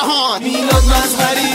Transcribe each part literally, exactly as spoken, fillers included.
جهان میلاد مظهری.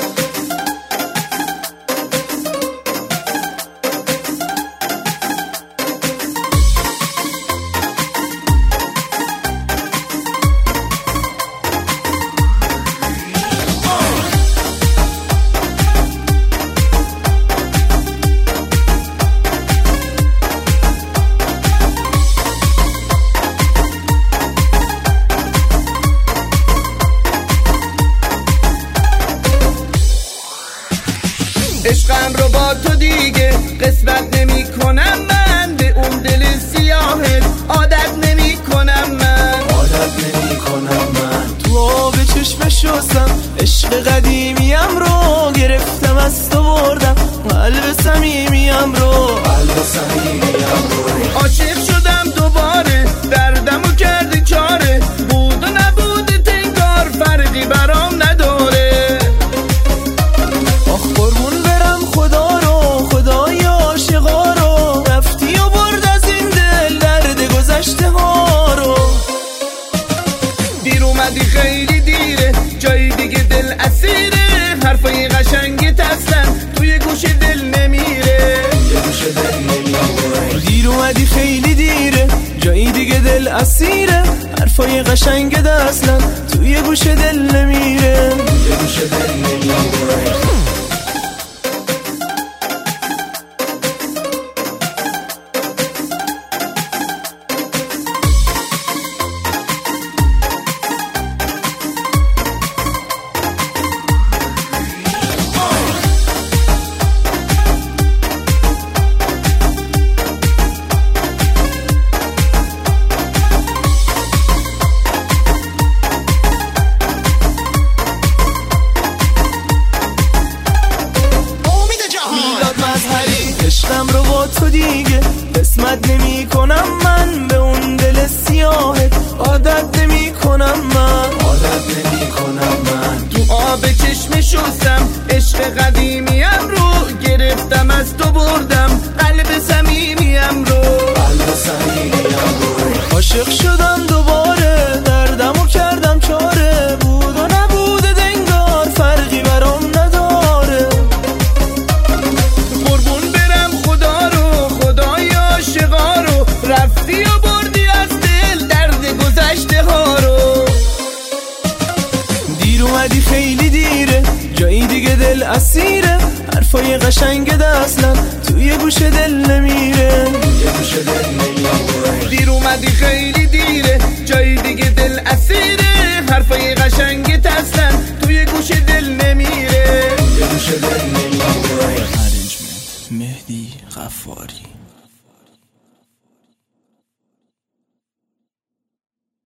عشقم رو با تو دیگه قسمت نمی کنم من، به اون دل سیاهت عادت نمی کنم من، عادت نمی کنم من. تو آب چشم شستم عشق قدیمیم رو گرفتم از تو بردم، قلب صمیمیم رو قلب صمیمیم رو عاشق شدم دوباره، دردمو کردی چاره، بود و نبود تنگار فرقی برام نداره. آخ قربون برم خدا رو، خدای عاشقا رو، رفتی و برد از این دل درد گذشته ها رو. دیر اومدی خیلی دیره، جای دیگه دل اسیره، حرفای قشنگت اصلا توی گوش دل نمیره، گوش دل نمیره. دیر اومدی خیلی دیره، جایی دیگه دل اسیره، حرفای قشنگت اصلا توی گوش دل نمیره، گوش دل نمیره. عشقم رو با تو دیگه قسمت نمی کنم من، به اون دل سیاهت عادت نمی کنم من، عادت نمی کنم من. تو آب چشم شستم عشق قدیمیم رو گرفتم از تو بردم، قلب صمیمیم رو قلب صمیمیم رو عاشق شدم دوباره، دردمو کردم چاره، بود و نبود دنگار فرقی برام نداره. قربون برم خدا رو، خدای عاشقا رو، رفتی و بردی از دل درد گذشته ها رو. دیر اومدی خیلی دیره، جایی دیگه دل اسیره، حرفای قشنگت اصلا توی گوش دل نمیره، گوش دل نمیره. دیر اومدی خیلی دیره، جایی دیگه دل اسیره، حرفای قشنگت اصلا توی گوش دل نمیره، گوش دل نمیره. ارنجمنت مهدی غفاری.